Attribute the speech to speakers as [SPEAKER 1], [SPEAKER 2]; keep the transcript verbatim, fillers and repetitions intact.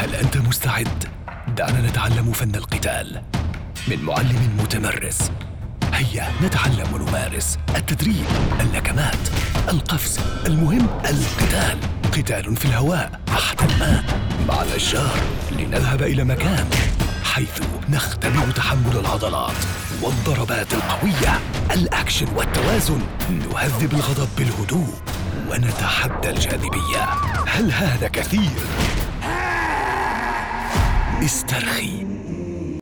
[SPEAKER 1] هل أنت مستعد؟ دعنا نتعلم فن القتال من معلم متمرس. هيا نتعلم ونمارس التدريب، اللكمات، القفز، المهم القتال. قتال في الهواء، تحت الماء، مع الأشجار، لنذهب إلى مكان حيث نختبر تحمل العضلات والضربات القوية، الأكشن والتوازن. نهذب الغضب بالهدوء ونتحدى الجاذبية. هل هذا كثير؟ استرخي.